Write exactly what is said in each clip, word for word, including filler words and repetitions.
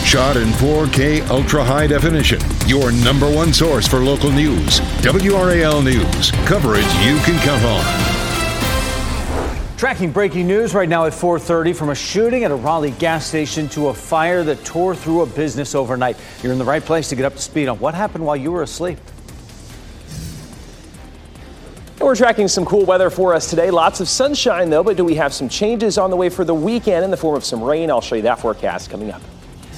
Shot in four K ultra high definition. Your number one source for local news. W R A L News. Coverage you can count on. Tracking breaking news right now at four thirty, from a shooting at a Raleigh gas station to a fire that tore through a business overnight. You're in the right place to get up to speed on what happened while you were asleep. And we're tracking some cool weather for us today. Lots of sunshine, though, but do we have some changes on the way for the weekend in the form of some rain? I'll show you that forecast coming up.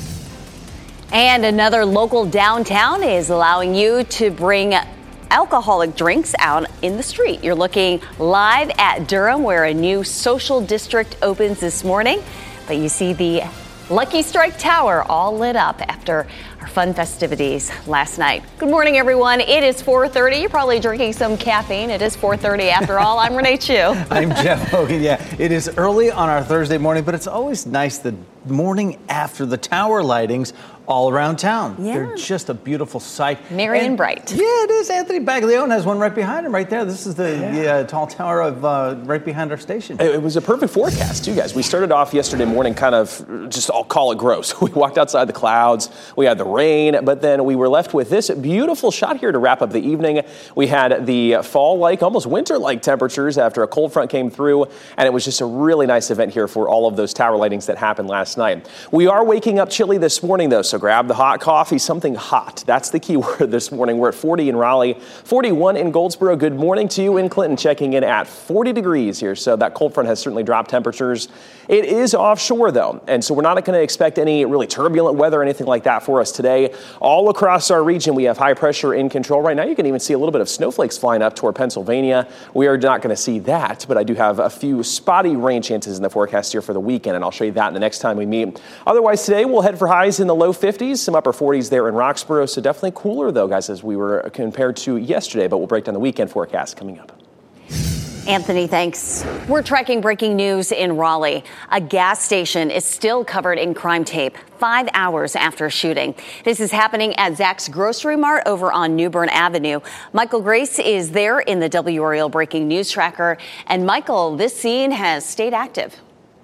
And another local downtown is allowing you to bring alcoholic drinks out in the street. You're looking live at Durham, where a new social district opens this morning. But you see the Lucky Strike Tower all lit up after our fun festivities last night. Good morning, everyone. It is four thirty. You're probably drinking some caffeine. It is four thirty after all. I'm Renee Chu. I'm Jeff Hogan. Yeah, it is early on our Thursday morning, but it's always nice the morning after the tower lightings all around town. Yeah. They're just a beautiful sight. Merry and, and bright. Yeah, it is. Anthony Baglione has one right behind him right there. This is the, yeah. the uh, tall tower of uh, right behind our station. It, it was a perfect forecast, too, guys. We started off yesterday morning kind of just, I'll call it gross. We walked outside the clouds. We had the rain, but then we were left with this beautiful shot here to wrap up the evening. We had the fall-like, almost winter-like temperatures after a cold front came through, and it was just a really nice event here for all of those tower lightings that happened last night. We are waking up chilly this morning, though, so grab the hot coffee, something hot. That's the key word this morning. We're at forty in Raleigh, forty-one in Goldsboro. Good morning to you in Clinton, checking in at forty degrees here. So that cold front has certainly dropped temperatures. It is offshore, though, and so we're not going to expect any really turbulent weather or anything like that for us today. All across our region, we have high pressure in control. Right now, you can even see a little bit of snowflakes flying up toward Pennsylvania. We are not going to see that, but I do have a few spotty rain chances in the forecast here for the weekend, and I'll show you that the next time we meet. Otherwise, today we'll head for highs in the low fifties, some upper forties there in Roxborough. So definitely cooler, though, guys, as we were compared to yesterday. But we'll break down the weekend forecast coming up. Anthony, thanks. We're tracking breaking news in Raleigh. A gas station is still covered in crime tape five hours after a shooting. This is happening at Zach's Grocery Mart over on New Bern Avenue. Michael Grace is there in the W R A L Breaking News Tracker. And Michael, this scene has stayed active.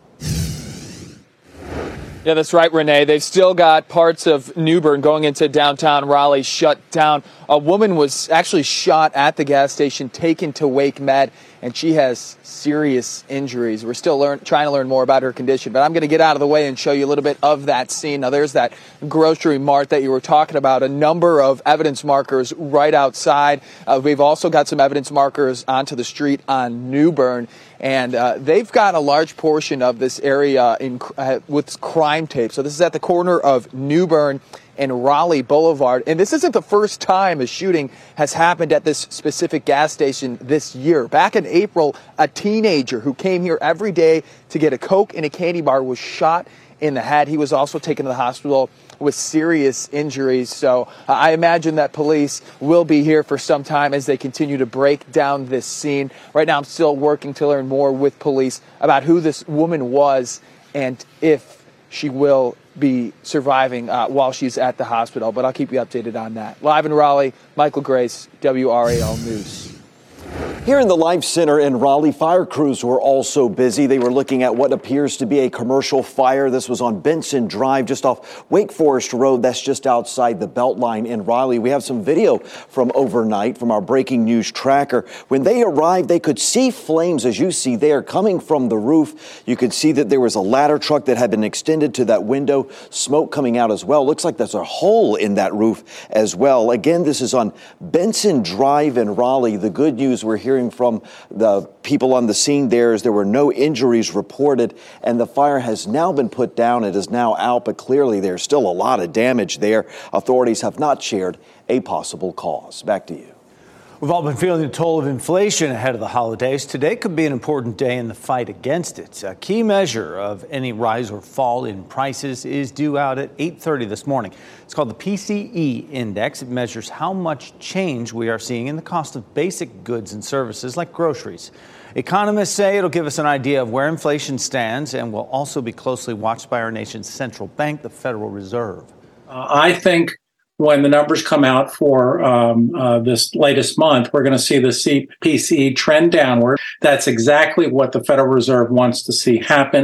Yeah, that's right, Renee. They've still got parts of New Bern going into downtown Raleigh shut down. A woman was actually shot at the gas station, taken to Wake Med, and she has serious injuries. We're still learn, trying to learn more about her condition, but I'm going to get out of the way and show you a little bit of that scene. Now, there's that grocery mart that you were talking about, a number of evidence markers right outside. Uh, we've also got some evidence markers onto the street on New Bern, and uh, they've got a large portion of this area in uh, with crime tape. So this is at the corner of New Bern and Raleigh Boulevard. And this isn't the first time a shooting has happened at this specific gas station this year. Back in April, a teenager who came here every day to get a Coke and a candy bar was shot in the head. He was also taken to the hospital with serious injuries. So uh, I imagine that police will be here for some time as they continue to break down this scene. Right now, I'm still working to learn more with police about who this woman was and if she will be surviving uh, while she's at the hospital, but I'll keep you updated on that. Live in Raleigh, Michael Grace, W R A L News. Here in the Life Center in Raleigh, fire crews were also busy. They were looking at what appears to be a commercial fire. This was on Benson Drive, just off Wake Forest Road. That's just outside the Beltline in Raleigh. We have some video from overnight from our breaking news tracker. When they arrived, they could see flames, as you see there, coming from the roof. You could see that there was a ladder truck that had been extended to that window, smoke coming out as well. Looks like there's a hole in that roof as well. Again, this is on Benson Drive in Raleigh. The good news we're hearing from the people on the scene there is there were no injuries reported, and the fire has now been put down. It is now out, but clearly there's still a lot of damage there. Authorities have not shared a possible cause. Back to you. We've all been feeling the toll of inflation ahead of the holidays. Today could be an important day in the fight against it. A key measure of any rise or fall in prices is due out at eight thirty this morning. It's called the P C E Index. It measures how much change we are seeing in the cost of basic goods and services like groceries. Economists say it'll give us an idea of where inflation stands and will also be closely watched by our nation's central bank, the Federal Reserve. Uh, I think when the numbers come out for um, uh, this latest month, we're going to see the C- P C E trend downward. That's exactly what the Federal Reserve wants to see happen.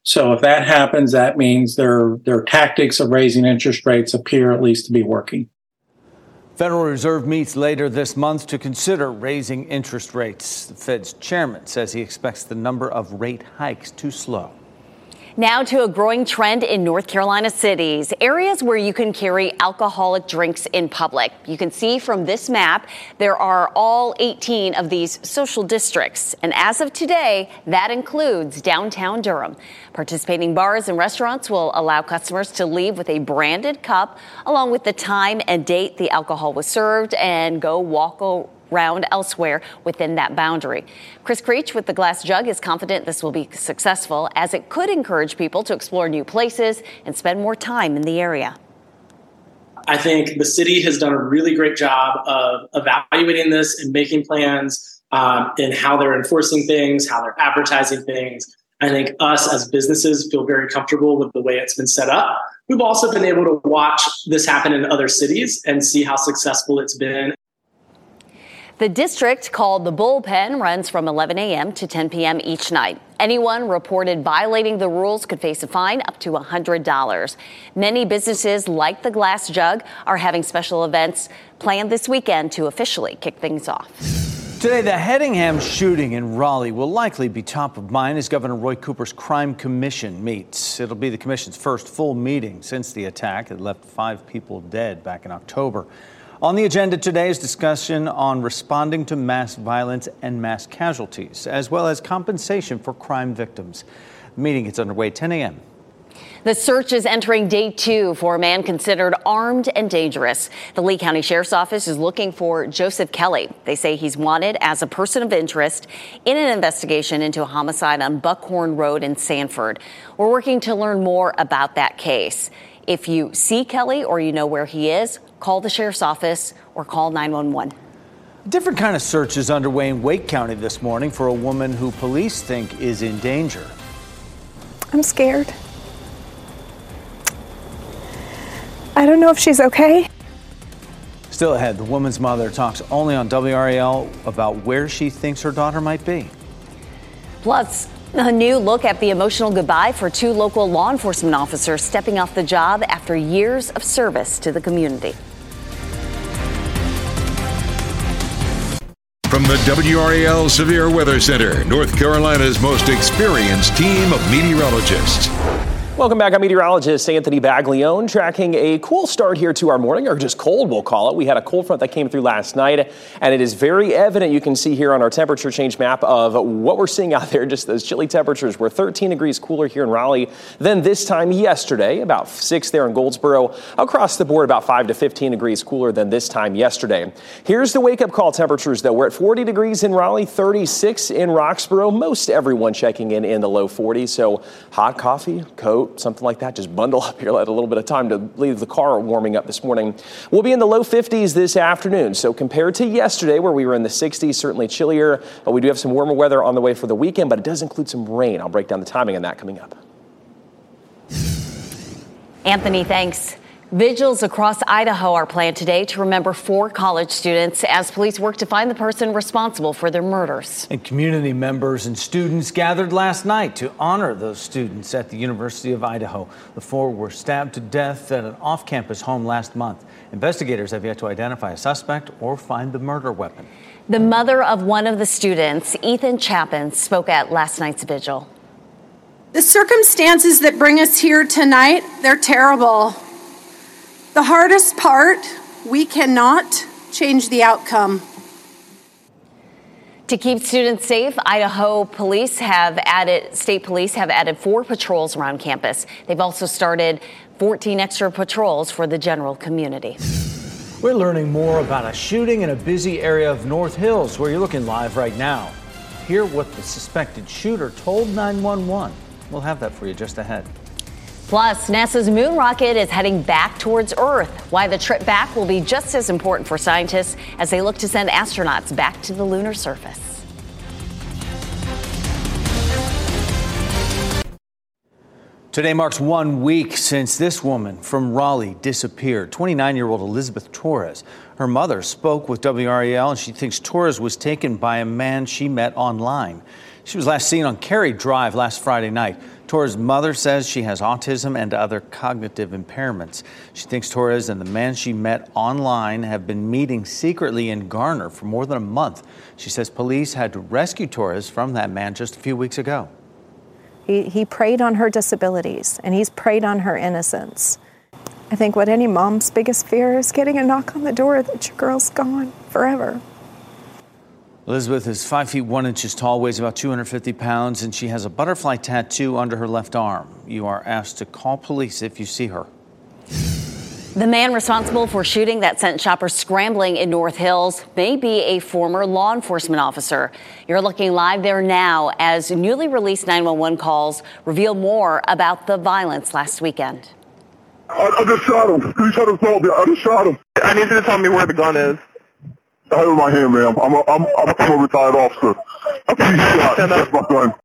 So if that happens, that means their their tactics of raising interest rates appear at least to be working. Federal Reserve meets later this month to consider raising interest rates. The Fed's chairman says he expects the number of rate hikes to slow. Now to a growing trend in North Carolina cities, areas where you can carry alcoholic drinks in public. You can see from this map, there are all eighteen of these social districts. And as of today, that includes downtown Durham. Participating bars and restaurants will allow customers to leave with a branded cup, along with the time and date the alcohol was served, and go walk around elsewhere within that boundary. Chris Creech with the Glass Jug is confident this will be successful, as it could encourage people to explore new places and spend more time in the area. I think the city has done a really great job of evaluating this and making plans um, in how they're enforcing things, how they're advertising things. I think us as businesses feel very comfortable with the way it's been set up. We've also been able to watch this happen in other cities and see how successful it's been. The district, called the Bullpen, runs from eleven a.m. to ten p.m. each night. Anyone reported violating the rules could face a fine up to one hundred dollars. Many businesses, like the Glass Jug, are having special events planned this weekend to officially kick things off. Today, the Hedingham shooting in Raleigh will likely be top of mind as Governor Roy Cooper's Crime Commission meets. It'll be the commission's first full meeting since the attack that left five people dead back in October. On the agenda today is discussion on responding to mass violence and mass casualties, as well as compensation for crime victims. The meeting gets underway at ten a.m. The search is entering day two for a man considered armed and dangerous. The Lee County Sheriff's Office is looking for Joseph Kelly. They say he's wanted as a person of interest in an investigation into a homicide on Buckhorn Road in Sanford. We're working to learn more about that case. If you see Kelly or you know where he is, call the Sheriff's Office or call nine one one. A different kind of search is underway in Wake County this morning for a woman who police think is in danger. I'm scared. I don't know if she's okay. Still ahead, the woman's mother talks only on W R A L about where she thinks her daughter might be. Plus, a new look at the emotional goodbye for two local law enforcement officers stepping off the job after years of service to the community. From the W R A L Severe Weather Center, North Carolina's most experienced team of meteorologists. Welcome back. I'm meteorologist Anthony Baglione, tracking a cool start here to our morning, or just cold, we'll call it. We had a cold front that came through last night, and it is very evident. You can see here on our temperature change map of what we're seeing out there. Just those chilly temperatures. We're thirteen degrees cooler here in Raleigh than this time yesterday, about six there in Goldsboro. Across the board, about five to fifteen degrees cooler than this time yesterday. Here's the wake-up call temperatures, though. We're at forty degrees in Raleigh, thirty-six in Roxboro. Most everyone checking in in the low forties, so hot coffee, coat, something like that. Just bundle up here. Let a little bit of time to leave the car warming up this morning. We'll be in the low fifties this afternoon. So compared to yesterday, where we were in the sixties, certainly chillier, but we do have some warmer weather on the way for the weekend, but it does include some rain. I'll break down the timing on that coming up. Anthony, thanks. Vigils across Idaho are planned today to remember four college students as police work to find the person responsible for their murders. And community members and students gathered last night to honor those students at the University of Idaho. The four were stabbed to death at an off-campus home last month. Investigators have yet to identify a suspect or find the murder weapon. The mother of one of the students, Ethan Chapin, spoke at last night's vigil. The circumstances that bring us here tonight, they're terrible. The hardest part, we cannot change the outcome. To keep students safe, Idaho police have added, state police have added four patrols around campus. They've also started fourteen extra patrols for the general community. We're learning more about a shooting in a busy area of North Hills, where you're looking live right now. Hear what the suspected shooter told nine one one. We'll have that for you just ahead. Plus, NASA's moon rocket is heading back towards Earth. Why the trip back will be just as important for scientists as they look to send astronauts back to the lunar surface. Today marks one week since this woman from Raleigh disappeared, twenty-nine-year-old Elizabeth Torres. Her mother spoke with W R A L, and she thinks Torres was taken by a man she met online. She was last seen on Cary Drive last Friday night. Torres' mother says she has autism and other cognitive impairments. She thinks Torres and the man she met online have been meeting secretly in Garner for more than a month. She says police had to rescue Torres from that man just a few weeks ago. He, he preyed on her disabilities, and he's preyed on her innocence. I think what any mom's biggest fear is getting a knock on the door that your girl's gone forever. Elizabeth is five feet one inches tall, weighs about two hundred fifty pounds, and she has a butterfly tattoo under her left arm. You are asked to call police if you see her. The man responsible for shooting that sent shoppers scrambling in North Hills may be a former law enforcement officer. You're looking live there now as newly released nine one one calls reveal more about the violence last weekend. I, I just shot him. He tried to assault me. I just shot him. I need you to tell me where the gun is. I have it in my hand, ma'am. I'm a, I'm, I'm, I'm a retired officer. He shot. That's my gun.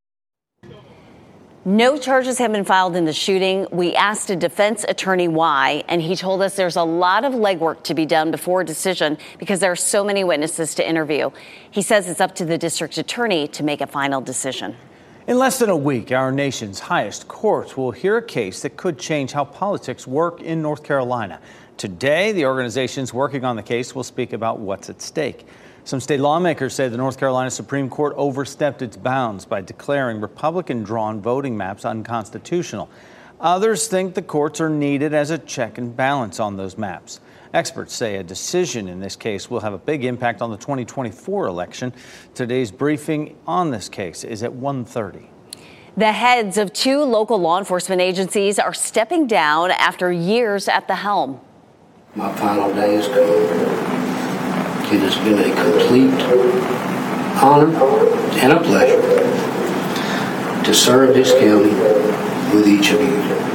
No charges have been filed in the shooting. We asked a defense attorney why, and he told us there's a lot of legwork to be done before a decision because there are so many witnesses to interview. He says it's up to the district attorney to make a final decision. In less than a week, our nation's highest court will hear a case that could change how politics work in North Carolina. Today, the organizations working on the case will speak about what's at stake. Some state lawmakers say the North Carolina Supreme Court overstepped its bounds by declaring Republican-drawn voting maps unconstitutional. Others think the courts are needed as a check and balance on those maps. Experts say a decision in this case will have a big impact on the twenty twenty-four election. Today's briefing on this case is at one thirty. The heads of two local law enforcement agencies are stepping down after years at the helm. My final day is come. It has been a complete honor and a pleasure to serve this county with each of you.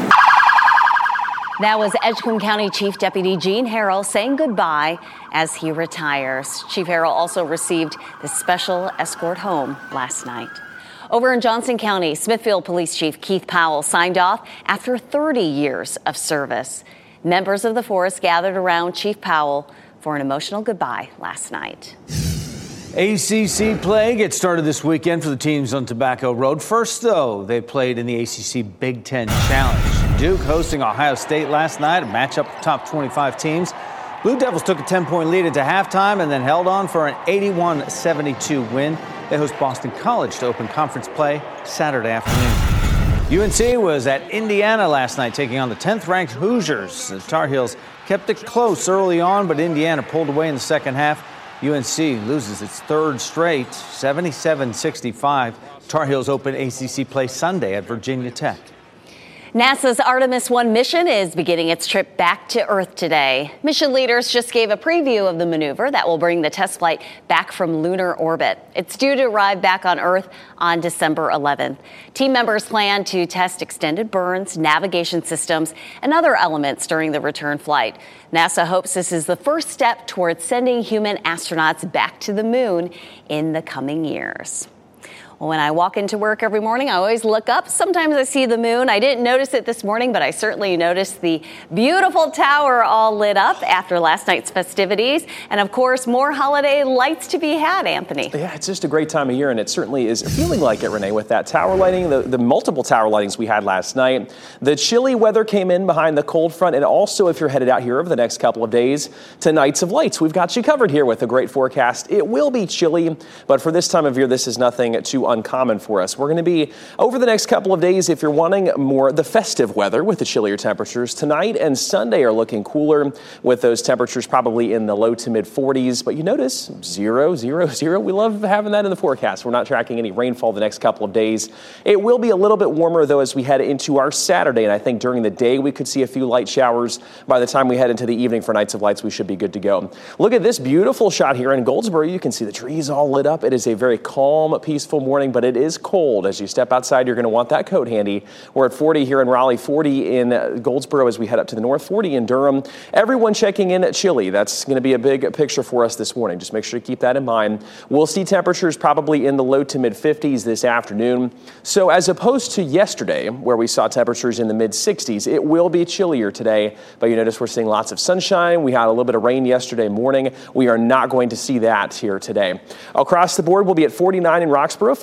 That was Edgecombe County Chief Deputy Gene Harrell saying goodbye as he retires. Chief Harrell also received the special escort home last night. Over in Johnson County, Smithfield Police Chief Keith Powell signed off after thirty years of service. Members of the force gathered around Chief Powell for an emotional goodbye last night. A C C play gets started this weekend for the teams on Tobacco Road. First, though, they played in the A C C Big Ten Challenge. Duke hosting Ohio State last night, a matchup of top twenty-five teams. Blue Devils took a ten-point lead into halftime and then held on for an eighty-one seventy-two win. They host Boston College to open conference play Saturday afternoon. U N C was at Indiana last night taking on the tenth-ranked Hoosiers. The Tar Heels kept it close early on, but Indiana pulled away in the second half. U N C loses its third straight, seventy-seven sixty-five. Tar Heels open A C C play Sunday at Virginia Tech. NASA's Artemis one mission is beginning its trip back to Earth today. Mission leaders just gave a preview of the maneuver that will bring the test flight back from lunar orbit. It's due to arrive back on Earth on December eleventh. Team members plan to test extended burns, navigation systems, and other elements during the return flight. NASA hopes this is the first step towards sending human astronauts back to the moon in the coming years. When I walk into work every morning, I always look up. Sometimes I see the moon. I didn't notice it this morning, but I certainly noticed the beautiful tower all lit up after last night's festivities. And of course, more holiday lights to be had, Anthony. Yeah, it's just a great time of year, and it certainly is feeling like it, Renee, with that tower lighting, the, the multiple tower lightings we had last night. The chilly weather came in behind the cold front, and also if you're headed out here over the next couple of days to Nights of Lights, we've got you covered here with a great forecast. It will be chilly, but for this time of year, this is nothing too uncommon for us. We're going to be, over the next couple of days, if you're wanting more the festive weather with the chillier temperatures, tonight and Sunday are looking cooler with those temperatures probably in the low to mid forties. But you notice zero, zero, zero. We love having that in the forecast. We're not tracking any rainfall the next couple of days. It will be a little bit warmer, though, as we head into our Saturday. And I think during the day, we could see a few light showers. By the time we head into the evening for Nights of Lights, we should be good to go. Look at this beautiful shot here in Goldsboro. You can see the trees all lit up. It is a very calm, peaceful morning, but it is cold. As you step outside, you're going to want that coat handy. We're at forty here in Raleigh, forty in Goldsboro as we head up to the north, forty in Durham. Everyone checking in at chilly. That's going to be a big picture for us this morning. Just make sure to keep that in mind. We'll see temperatures probably in the low to mid fifties this afternoon. So as opposed to yesterday, where we saw temperatures in the mid sixties, it will be chillier today. But you notice we're seeing lots of sunshine. We had a little bit of rain yesterday morning. We are not going to see that here today. Across the board, we'll be at forty-nine in Roxborough,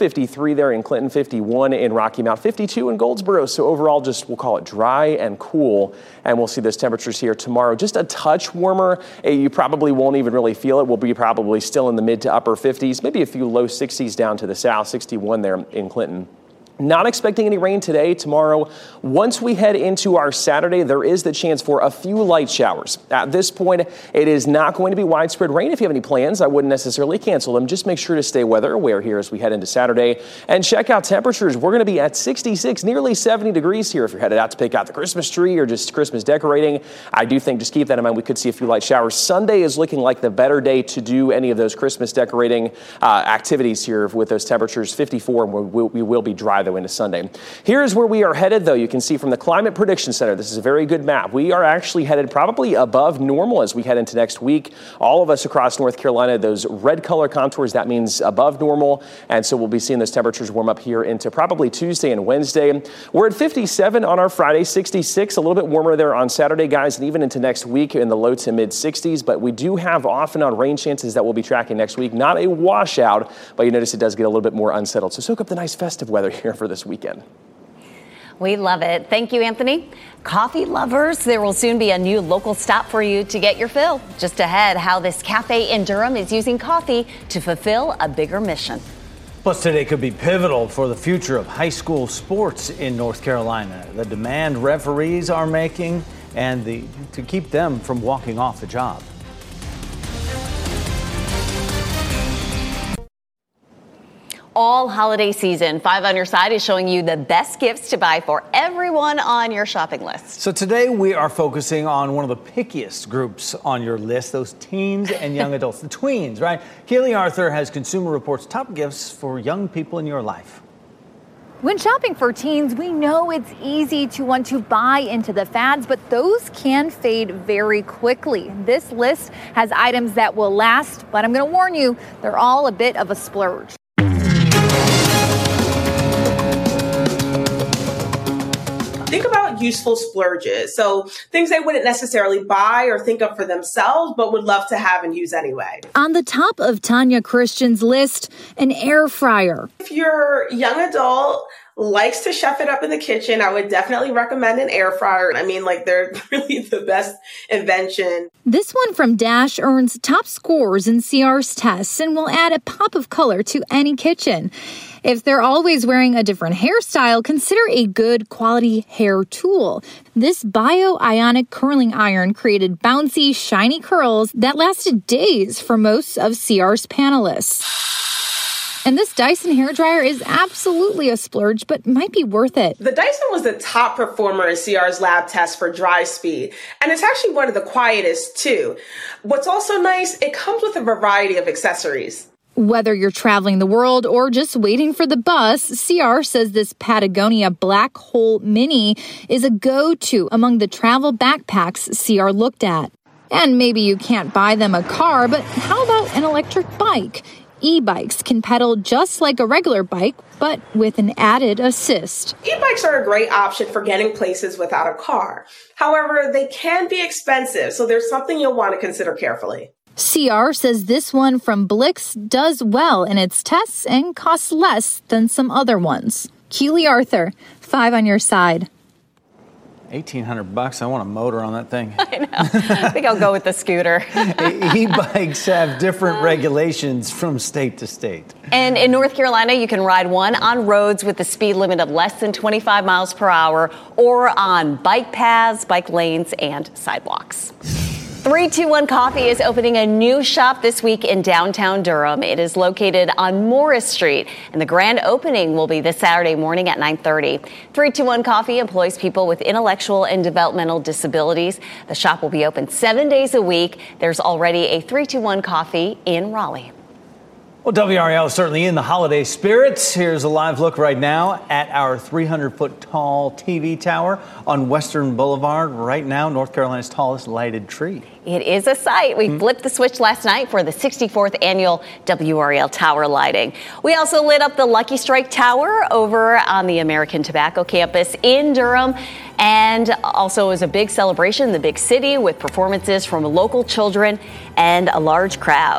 fifty-three there in Clinton, fifty-one in Rocky Mount, fifty-two in Goldsboro. So overall, just we'll call it dry and cool. And we'll see those temperatures here tomorrow. Just a touch warmer. You probably won't even really feel it. We'll be probably still in the mid to upper fifties, maybe a few low sixties down to the south, sixty-one there in Clinton. Not expecting any rain today, tomorrow. Once we head into our Saturday, there is the chance for a few light showers. At this point, it is not going to be widespread rain. If you have any plans, I wouldn't necessarily cancel them. Just make sure to stay weather aware here as we head into Saturday. And check out temperatures. We're going to be at sixty-six, nearly seventy degrees here if you're headed out to pick out the Christmas tree or just Christmas decorating. I do think, just keep that in mind, we could see a few light showers. Sunday is looking like the better day to do any of those Christmas decorating uh, activities here with those temperatures, fifty-four, and we will, we will be dry though into Sunday. Here's where we are headed, though. You can see from the Climate Prediction Center, this is a very good map. We are actually headed probably above normal as we head into next week. All of us across North Carolina, those red color contours, that means above normal. And so we'll be seeing those temperatures warm up here into probably Tuesday and Wednesday. We're at fifty-seven on our Friday, sixty-six, a little bit warmer there on Saturday, guys, and even into next week in the low to mid sixties. But we do have off and on rain chances that we'll be tracking next week. Not a washout, but you notice it does get a little bit more unsettled. So soak up the nice festive weather here for this weekend. We love it. Thank you, Anthony. Coffee lovers, there will soon be a new local stop for you to get your fill. Just ahead, how this cafe in Durham is using coffee to fulfill a bigger mission. Plus, today could be pivotal for the future of high school sports in North Carolina. The demand referees are making and the to keep them from walking off the job. All holiday season, Five on Your Side is showing you the best gifts to buy for everyone on your shopping list. So today we are focusing on one of the pickiest groups on your list, those teens and young adults, the tweens, right? Keely Arthur has Consumer Reports' top gifts for young people in your life. When shopping for teens, we know it's easy to want to buy into the fads, but those can fade very quickly. This list has items that will last, but I'm going to warn you, they're all a bit of a splurge. Think about useful splurges. So things they wouldn't necessarily buy or think of for themselves, but would love to have and use anyway. On the top of Tanya Christian's list, an air fryer. If your young adult likes to chef it up in the kitchen, I would definitely recommend an air fryer. I mean, like, they're really the best invention. This one from Dash earns top scores in C R's tests and will add a pop of color to any kitchen. If they're always wearing a different hairstyle, consider a good quality hair tool. This bio-ionic curling iron created bouncy, shiny curls that lasted days for most of C R's panelists. And this Dyson hairdryer is absolutely a splurge, but might be worth it. The Dyson was the top performer in C R's lab test for dry speed, and it's actually one of the quietest too. What's also nice, it comes with a variety of accessories. Whether you're traveling the world or just waiting for the bus, C R says this Patagonia Black Hole Mini is a go-to among the travel backpacks C R looked at. And maybe you can't buy them a car, but how about an electric bike? E-bikes can pedal just like a regular bike, but with an added assist. E-bikes are a great option for getting places without a car. However, they can be expensive, so there's something you'll want to consider carefully. C R says this one from Blix does well in its tests and costs less than some other ones. Keely Arthur, Five on Your Side. eighteen hundred bucks. I want a motor on that thing. I know. I think I'll go with the scooter. E-bikes have different regulations from state to state. And in North Carolina, you can ride one on roads with a speed limit of less than twenty-five miles per hour or on bike paths, bike lanes, and sidewalks. three two one Coffee is opening a new shop this week in downtown Durham. It is located on Morris Street, and the grand opening will be this Saturday morning at nine thirty. three two one Coffee employs people with intellectual and developmental disabilities. The shop will be open seven days a week. There's already a three two one Coffee in Raleigh. Well, W R A L is certainly in the holiday spirits. Here's a live look right now at our three hundred foot tall T V tower on Western Boulevard. Right now, North Carolina's tallest lighted tree. It is a sight. We mm-hmm. flipped the switch last night for the sixty-fourth annual W R A L Tower lighting. We also lit up the Lucky Strike Tower over on the American Tobacco campus in Durham. And also is a big celebration in the big city with performances from local children and a large crowd.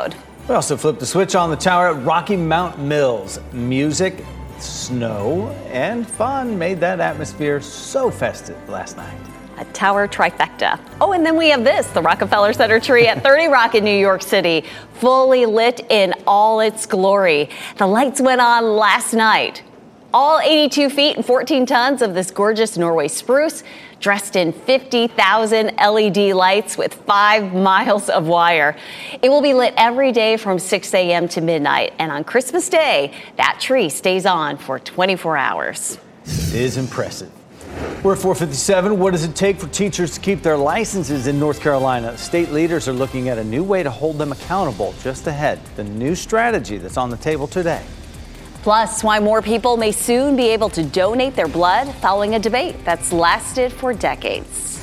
We also flipped the switch on the tower at Rocky Mount Mills. Music, snow, and fun made that atmosphere so festive last night. A tower trifecta. Oh, and then we have this, the Rockefeller Center tree at thirty Rock in New York City, fully lit in all its glory. The lights went on last night. All eighty-two feet and fourteen tons of this gorgeous Norway spruce, dressed in fifty thousand L E D lights with five miles of wire. It will be lit every day from six a.m. to midnight. And on Christmas Day, that tree stays on for twenty-four hours. It is impressive. We're at four fifty-seven. What does it take for teachers to keep their licenses in North Carolina? State leaders are looking at a new way to hold them accountable. Just ahead, the new strategy that's on the table today. Plus, why more people may soon be able to donate their blood following a debate that's lasted for decades.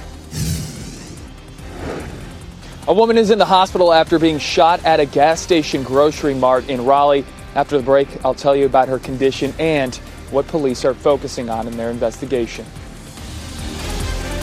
A woman is in the hospital after being shot at a gas station grocery mart in Raleigh. After the break, I'll tell you about her condition and what police are focusing on in their investigation.